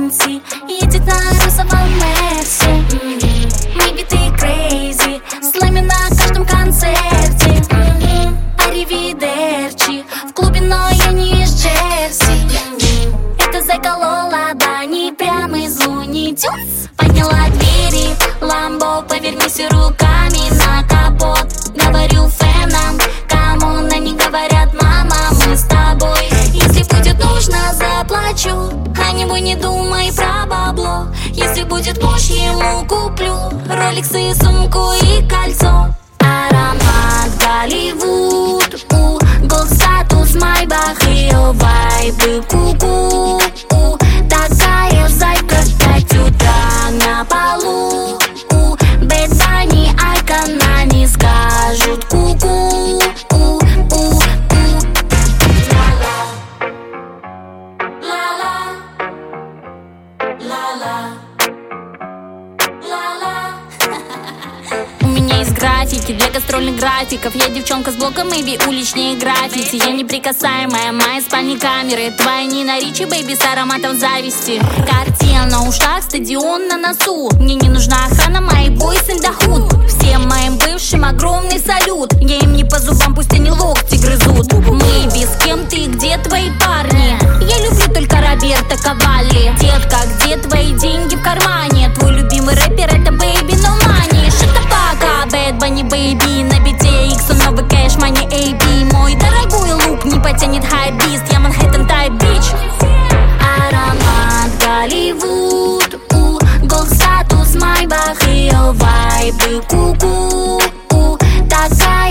Нэнси едет на розовом Мерсе. Мы битые крейзи, слэми на каждом концерте. Аривидерчи, в клубе, но я не из Джерси. Это заколола бани прямо из Луни Тюнс. Подняла двери, ламбо, повернись руками на капот. Говорю фэнам, камон, они говорят, мама, мы с тобой. Если будет нужно, заплачу, а не думай про бабло. Если будет муж, ему куплю роликсы, сумку и кольцо. Аромат Голливуд, голд статус, майбах, ее вайбы, ку-ку. Такая зайка в 5 утра на полу. Бэд Банни, Айкон, они скажут ку-ку. У меня есть графики для гастрольных графиков. Я девчонка с блоком, мэйби, уличные граффити. Я неприкасаемая, моя спальни камеры. Твоя Нина Ричи, бэйби, с ароматом зависти. Картина на ушах, стадион на носу. Мне не нужна охрана, мои бойс in the hood. Всем моим бывшим огромный салют. Я им не по зубам, пусть они локти грызут. Мэйби, с кем ты, где твои парни? Я люблю только Роберто Кавалли. Детка, где твои деньги в кармане? Твой любимый рэпер это Baby No Money. Шатапака, Bad Bunny, Baby. На бите X, новый кэш, money AB. Мой дорогой лук не потянет хайбист. Я Манхэттен тайп бич. Аромат Голливуд, голд статус, майбах, ее вайбы, ку-ку. Такая